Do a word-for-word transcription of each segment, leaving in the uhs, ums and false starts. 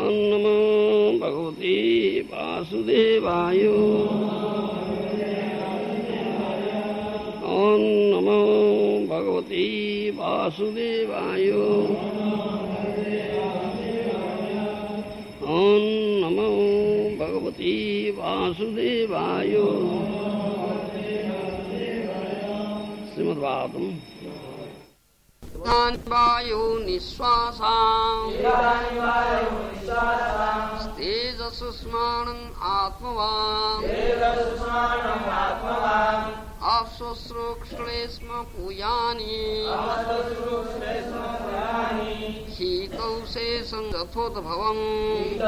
Om Namo Bhagavate Vasudevaya. Om Namo Bhagavate Vasudevaya. Om Namo Bhagavate Vasudevaya. Srimad Bhagavatam. Vayu Nishwasam Steja Susmanam Atmavam Apsosrukshlesma Puyani Hitau Sesam Jathot Bhavam.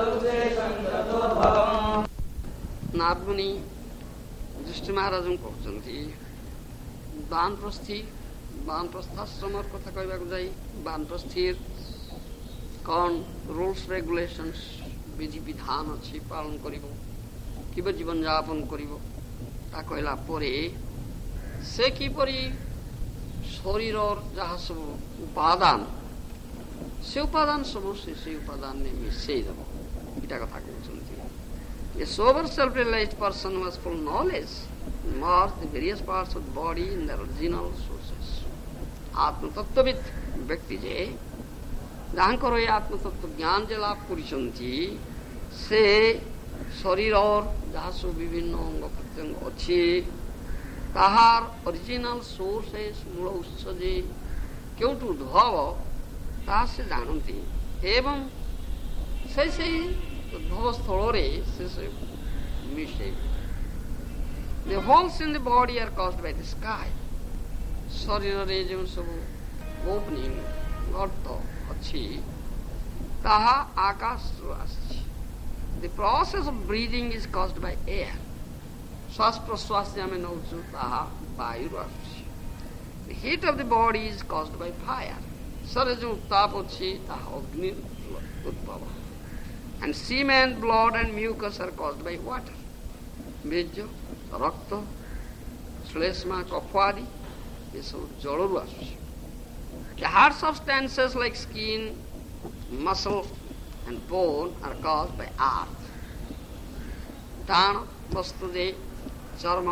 Narmuni Jushti Maharajam Kochanti Banprasthi বানপ্রস্থাশ্রমের কথা কইବାକୁ যাই বানপ্রস্থির কোন rules regulations বিধি বিধান ଅଛି পালন করিব কিভাবে জীবন যাপন করিব তা কইলা পরে সে কিপরি শরীরর যাহা সব উপাদান সে উপাদান সব সে সেই উপাদান নে মিশাই দেব এটা কথা কইছন্তি a sober self-realized person who has full knowledge merge the various parts of the body in their original sources. आत्मतत्वविद व्यक्ति जे जाहांकर ये आत्मतत्व ज्ञान जे लाभ करिसंती से शरीर और जहाँ सब विभिन्न अंग प्रत्यंग अच्छी ताहार ओरिजिनल सोर्सेस मूल उत्स जे केउटु उद्भव ताहा से जानती एवं से से उद्भव स्थल रे से से मिशे. The holes in the body are caused by the sky. ଶରୀରରେ ଯେଉଁ ସବୁ ଓପନିଂ ଗର୍ତ୍ତ ଅଛି ତାହା ଆକାଶରୁ ଆସିଛି. The process of breathing is caused by air. ଶ୍ୱାସ ପ୍ରଶ୍ୱାସ ଯେ ଆମେ ନେଉଛୁ ତାହା ବାୟୁରୁ ଆସୁଛି. The heat of the body is caused by fire. ଶରୀରରେ ଯେଉଁ ଉତ୍ତାପ ଅଛି ତାହା ଅଗ୍ନି ଉଦ୍ଭବ. And semen, blood and mucus are caused by water. ବୀଜ ରକ୍ତ ଶ୍ଳେଷ୍ମା କଫ ଆଦି ଏସବୁ ଜଳରୁ ଆସୁଛି. The hard substances like skin, muscle and bone are caused by earth. ଟାଣ ବସ୍ତୁ ଯେ ଚର୍ମ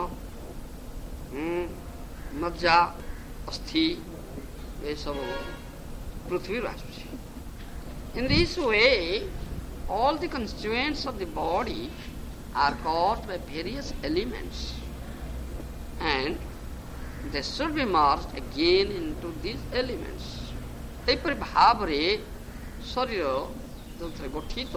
ମଜ୍ଜା ଅସ୍ଥି ଏସବୁ ପୃଥିବୀରୁ ଆସୁଛି. In this way, all the constituents of the body are caused by various elements and they should be merged again into these elements. ଏହିପରି ଭାବରେ ଶରୀର ଯେଉଁଥିରେ ଗଠିତ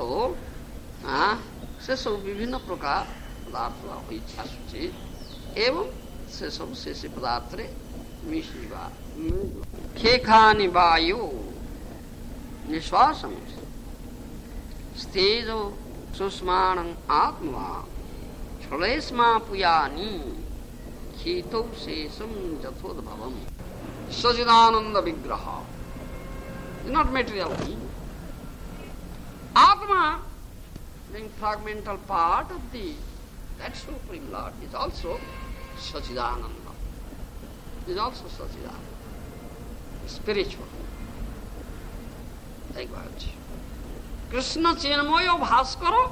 ସେସବୁ ବିଭିନ୍ନ ପ୍ରକାର ପଦାର୍ଥ ହୋଇ ଆସୁଛି ଏବଂ ସେସବୁ ସେ ସେ ପଦାର୍ଥରେ ମିଶିବା. ଖେଖାନି ବାୟୁ ନିଶ୍ୱାସ ସ୍ତେଜ ସୁଷ୍ମାଣଂ ଆତ୍ମା ଛଳେସ୍ମା ପୁୟାନି Hitau Sesam Jathod-bhavam. Sachidananda Vigraha is not material thing. Atma, being fragmental part of the that Supreme Lord, is also Sachidananda. Is also Sachidananda. Spiritual. Like Krishna Chinmaya Bhaskara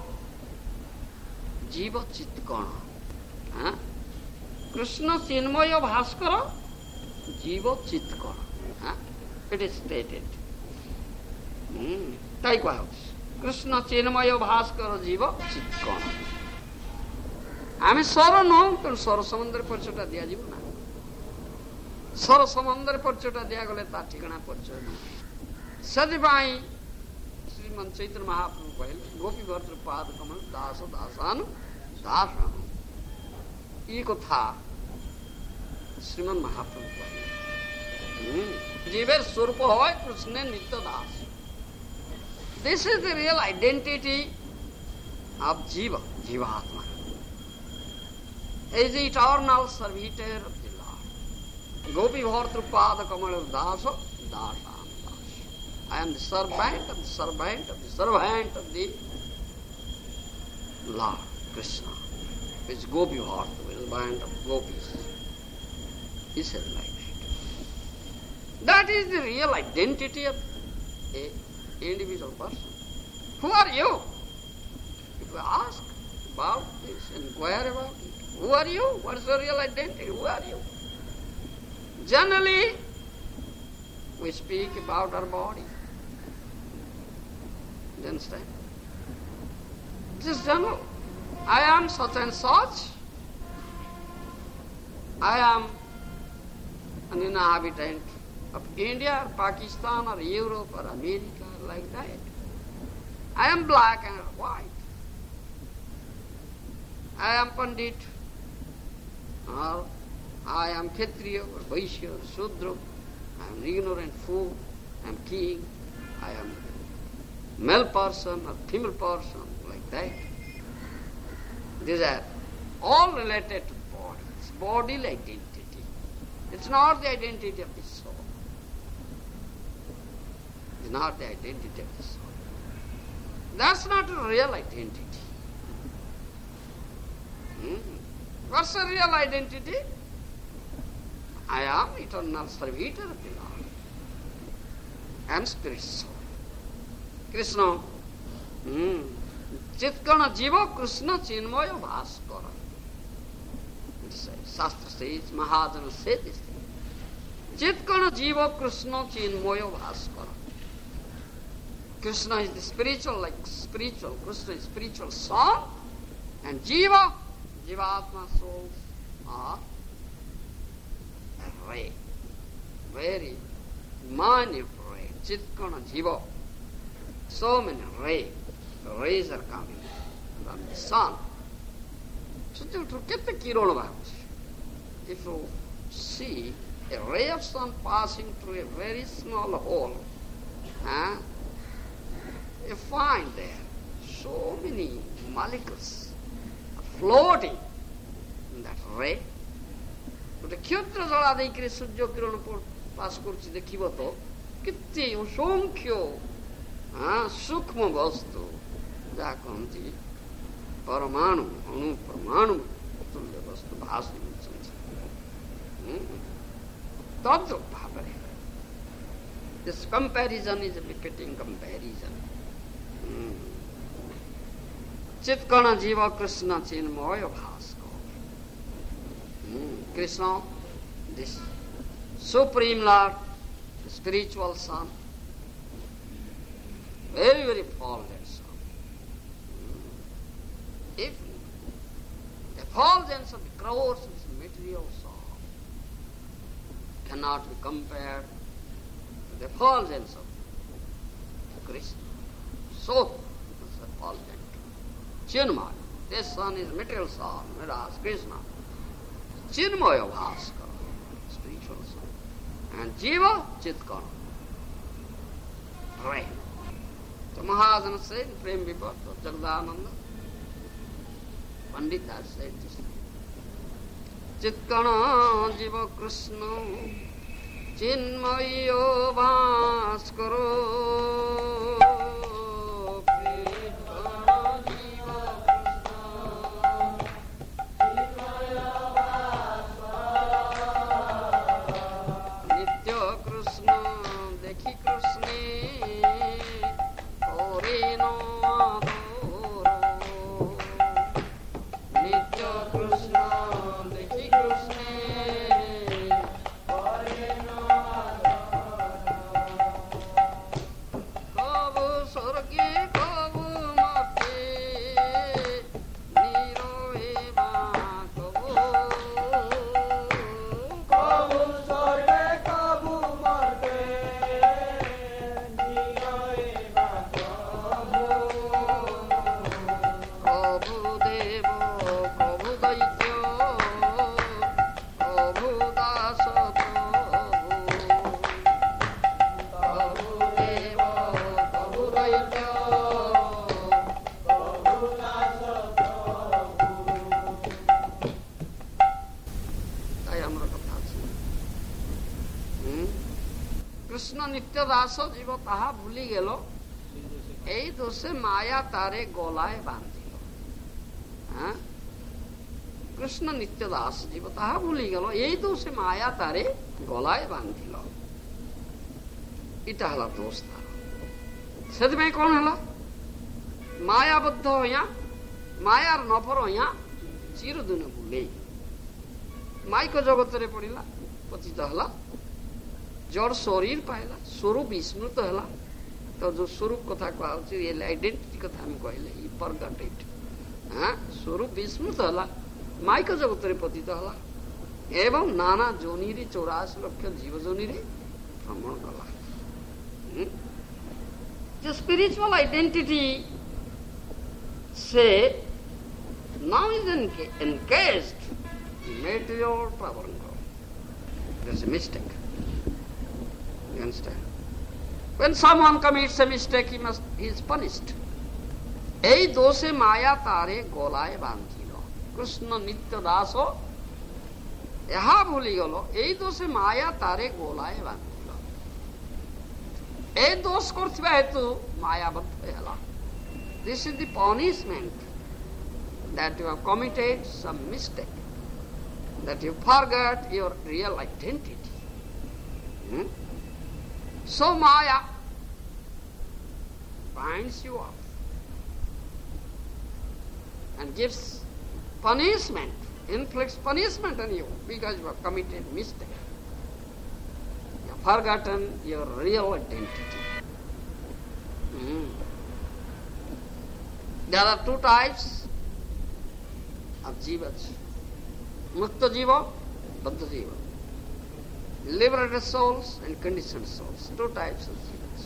Jiva Chitkana. Huh? Krishna Chinmaya Bhaskara Jiva Chitkana. Huh? It is stated. Hmm. তাই কোয়া হচ্ছে কৃষ্ণ চিন্ময় ভাস্কর জীব চিৎকণ. আমি স্বর নৌ তেଣୁ ସ୍ୱର ସମ୍ବନ୍ଧରେ ପରିଚୟଟା ଦିଆଯିବ ନା. ସ୍ୱର ସମ୍ବନ୍ଧରେ ପରିଚୟଟା ଦିଆଗଲେ ତା ଠିକଣା ପରିଚୟ ନାହିଁ. ସେଥିପାଇଁ ଶ୍ରୀମନ୍ତ ଚୈତନ୍ୟ ମହାପ୍ରଭୁ କହିଲେ ଗୋପୀ ଭର୍ତ୍ତୃ ପାଦ କମଳ ଦାସ ଦାସାନୁ ଦାସାନୁ. ये कथा श्रीमन महाप्रभु कहले. जीवेर स्वरूप है कृष्ण नित्य दास. This is the real identity of Jiva, Jivatma. Is the eternal servitor of the Lord. Gopi Bhartru Pada Kamala Dasa, Dasa, Dasa. I am the servant of the servant of the servant of the Lord, Krishna. Which Gopi Bhartru, the band of gopis. He said like that. That is the real identity of a individual person. Who are you? If you ask about this, inquire about it. Who are you? What's your real identity? Who are you? Generally, we speak about our body. Do you understand? It is general. I am such and such. I am an inhabitant of India or Pakistan or Europe or America, like that. I am black and white. I am Pandit, or I am Kshatriya or Vaishya or Shudra. I am ignorant fool. I am king. I am male person or female person, like that. These are all related to body. It's bodily identity. It's not the identity of the soul. It's not the identity of the soul. That's not a real identity. Hmm? What's the real identity? I am eternal servitor of the Lord. I am spirit soul. Krishna. Hmm. Chitkana jiva Krishna chinmaya bhaskara. Shastra says, Mahajana says this thing. Chitkana jiva Krishna chinmaya bhaskara. Krishna is the spiritual, like spiritual. Krishna is spiritual son. And jiva, jivatma souls are a ray. Very minute ray. Chitkana jiva. So many rays. The rays are coming from the sun. So to get the kiron values, if you see a ray of sun passing through a very small hole, huh, you find there so many molecules floating in that ray. But the କ୍ଷୁଦ୍ର ଜଳା ଦେଇକିରି ସୂର୍ଯ୍ୟ କିରଣ pass କରୁଛି ଦେଖିବ ତ କେତେ ଅସଂଖ୍ୟ ସୂକ୍ଷ୍ମ ବସ୍ତୁ ଯାହା କହନ୍ତି ପରମାଣୁ ଅଣୁ ପରମାଣୁ ତୁଲ୍ୟ ବସ୍ତୁ ଭାସି ବୁଲୁଛନ୍ତି ତଦ୍ରୂପ ଭାବରେ this comparison is a repeating comparison. Chitkana jiva Krishna chinmaya bhaskara. Krishna, this Supreme Lord, the spiritual son, very, very fallen son. If the effulgence of the crores of this material soul cannot be compared to the effulgence of Krishna, so effulgent. Chinmaya, this son is material son, whereas Krishna, Chinmaya Bhaskara, spiritual son. And Jiva, Chitkana, Prem. So Mahajana said in Prem Vibharta, Jagadananda, Pandit has said this. Chitkana Jiva Krishna, Chinmaya Bhaskara. Das জীব তাহা ভুলি গেল, এই দোষে মায়া তারে গলায় বাঁধিল। হ্যাঁ, কৃষ্ণ নিত্য দাস জীব তাহা ভুলি গেল, এই দোষে মায়া তারে গলায় বাঁধিল। এটা হল দোষ তার। ସେଥିପାଇଁ କଣ ହେଲା मायाबद्ध होया मायार नफर होया चिरदिन भूले माइक जगत रे पड़िला पतित हला जड़ शरीर पाइला स्वरूप स्मृत हला तो जो स्वरूप कथा कहउछि रियल आइडेंटिटी कथा हम कहले ई फॉरगॉट इट हां स्वरूप स्मृत हला माइक जगत रे पतित हला एवं नाना जोनी रे चौरासी लक्ष जीव जोनी रे भ्रमण कला जो स्पिरिचुअल आइडेंटिटी से now is encased in material travel. That's a mistake. You understand? When someone commits a mistake, he must he is punished. এই দোষে মায়া তারে গলায় বাঁধিল কৃষ্ণ নিত্য দাস ଏହା ভুলিগল এই দোষে মায়া তারে গলায় বাঁধিল এই দোষ করଥିବା হেতু মায়াবদ্ধ ହେଲା. This is the punishment that you have committed some mistake, that you forgot your real identity. Hmm? So Maya binds you up and gives punishment, inflicts punishment on you because you have committed mistake. You have forgotten your real identity. Hmm. There are two types of jivas. Mukta jiva, baddha jiva. Liberated souls and conditioned souls. Two types of jivas.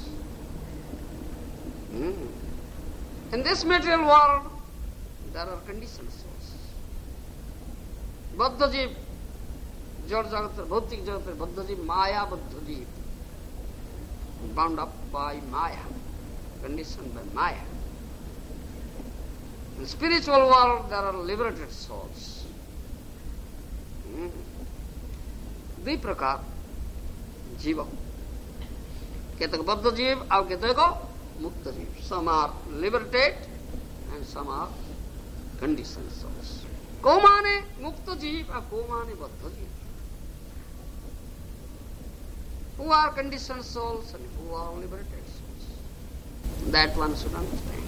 Mm. In this material world, there are conditioned souls. Baddha jiv, jad jagat, bhautik jagat, baddha jiv, maya baddha jiv. Bound up by maya, conditioned by maya. In the spiritual world, there are liberated souls. दुई प्रकार जीव केतक बद्ध जीव और केतक मुक्त जीव. Some are liberated and some are conditioned souls. को माने मुक्त जीव और को माने बद्ध जीव. Who are conditioned souls and who are liberated souls? That one should understand.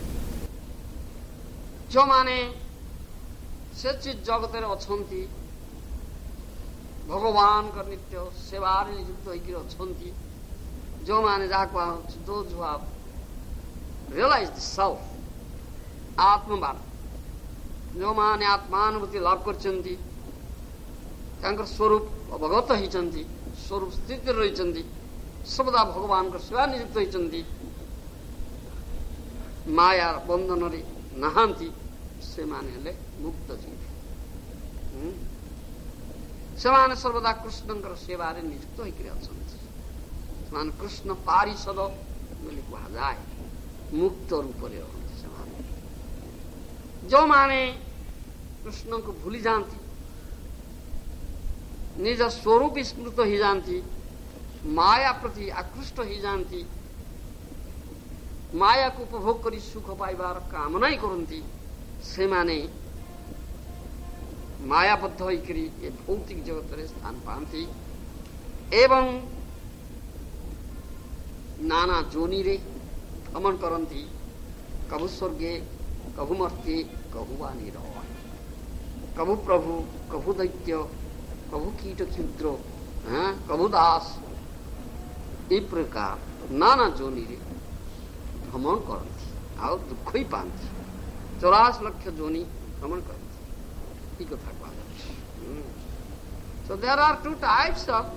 जो माने से चीज जगत रे अछंती भगवान का नित्य सेवारे नियुक्त होकर अछंती जो माने जाको दो जो आप रियलाइज द सेल्फ आत्मवान जो माने आत्मानुभूति लाभ करचंती तांकर स्वरूप अवगत होइचंती स्वरूप स्थित रहिचंती सबदा भगवान का सेवा नियुक्त होइचंती माया बंधन रे नहांती से माने ले मुक्त जीव. ସେମାନେ ସର୍ବଦା କୃଷ୍ଣଙ୍କର ସେବାରେ ନିଯୁକ୍ତ ହୋଇକରି ଅଛନ୍ତି. ସେମାନେ କୃଷ୍ଣ ପାରିଷଦ ବୋଲି କୁହାଯାଏ. ମୁକ୍ତ ରୂପରେ ରହନ୍ତି ସେମାନେ. ଯେଉଁମାନେ କୃଷ୍ଣଙ୍କୁ ଭୁଲି ଯାଆନ୍ତି ନିଜ ସ୍ୱରୂପ ସ୍ମୃତ ହେଇଯାଆନ୍ତି ମାୟା ପ୍ରତି ଆକୃଷ୍ଟ ହେଇଯାଆନ୍ତି ମାୟାକୁ ଉପଭୋଗ କରି ସୁଖ ପାଇବାର କାମନା ହିଁ କରନ୍ତି ସେମାନେ मायाबद्ध होकर ये भौतिक जगत रे स्थान पाती एवं नाना जोनी रे भ्रमण करती कभु स्वर्गे कभु मर्त्ये कभु वा निरय कभु प्रभु कभु दैत्य कभु कीट क्षुद्र हाँ कभु दास ये प्रकार नाना जोनी रे भ्रमण करती और दुख ही पाती चौरासी लक्ष जोनी भ्रमण करती. So there are two types of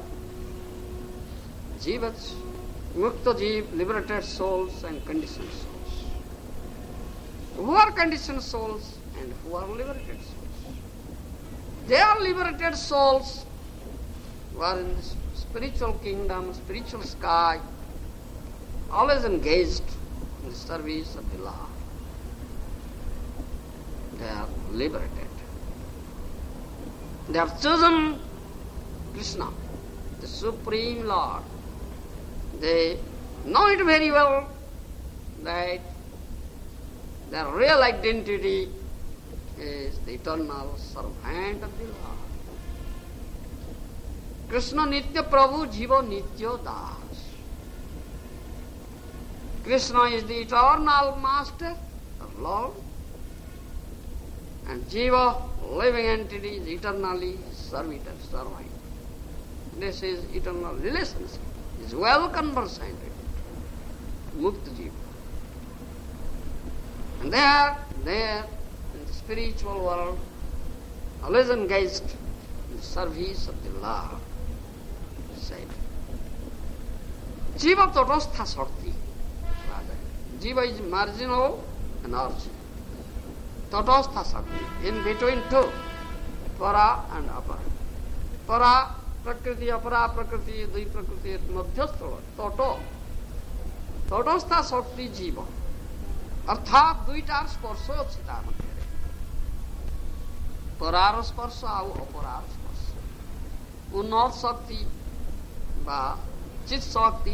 jivas, mukta jiv, liberated souls and conditioned souls. Who are conditioned souls and who are liberated souls? They are liberated souls who are in the spiritual kingdom, spiritual sky, always engaged in the service of the Lord. They are liberated. They have chosen Krishna, the Supreme Lord. They know it very well that their real identity is the eternal servant of the Lord. Krishna Nitya Prabhu Jiva Nitya Das. Krishna is the eternal master Lord, and Jiva, living entity, is eternally servitor, serving. This is eternal relationship. Is well conversant with it. Mukta Jiva. And there, there, in the spiritual world, always engaged in the service of the Lord. Said. Jiva Tatastha Shakti. Jiva is marginal energy. Tatastha Shakti. In between two. Para and apara. Para Prakriti, apara Prakriti, dui Prakriti, madhyastha. Tato. Tatastha Shakti Jiva. अर्थात दुईटार स्पर्श अछि ता मध्यरे परार स्पर्श आउ अपरार स्पर्श उन्नत शक्ति बा चित शक्ति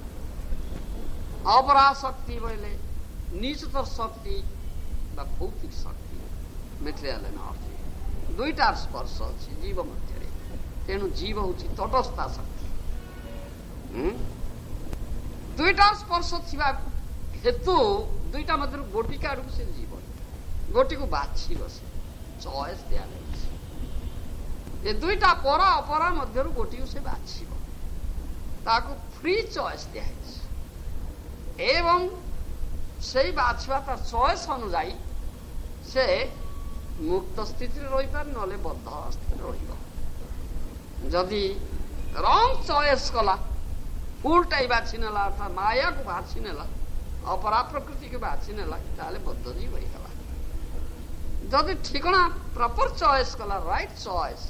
अपरा शक्ति बोले नीचतर शक्ति बा भौतिक शक्ति मेटेरियल एनर्जी दुईटार स्पर्श अछि जीव मध्यरे तेणु जीव होछि तटस्थ शक्ति दुईटार स्पर्श थिबा हेतु दुईटा मध्य गोटी का रूप से जीवन गोटी को बाछी बसे चॉइस दिया ये दुईटा परा अपरा मध्य गोटी से बाछी ताको फ्री चॉइस दिया एवं से बाछवा तार चॉइस अनुजाई से मुक्त स्थिति रही पार नले बद्ध स्थिति रही जदि रंग चॉइस कला उल्टाई बाछी नेला अर्थात माया को बाछी नेला अपरा प्रकृति के बाछी नेला ताले बद्ध जीव होई गला जदि ठिकना प्रॉपर चॉइस कला राइट चॉइस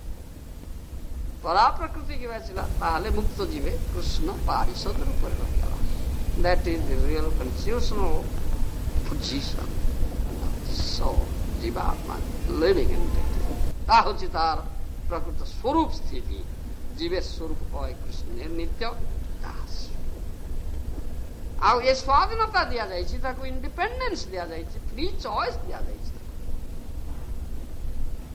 परा प्रकृति के बाछिला ताले मुक्त जीवे कृष्ण पारिषद रूप में रही गला that is the real constitutional position so जीवात्मा लिविंग इन दैट ता होछि तार प्रकृत स्वरूप स्थिति जीवे स्वरूप होय कृष्ण निर्नित्य दास आउ ये स्वाधीनता दिया जाइछि ताको इंडिपेंडेंस दिया जाइछि फ्री चॉइस दिया जाइछि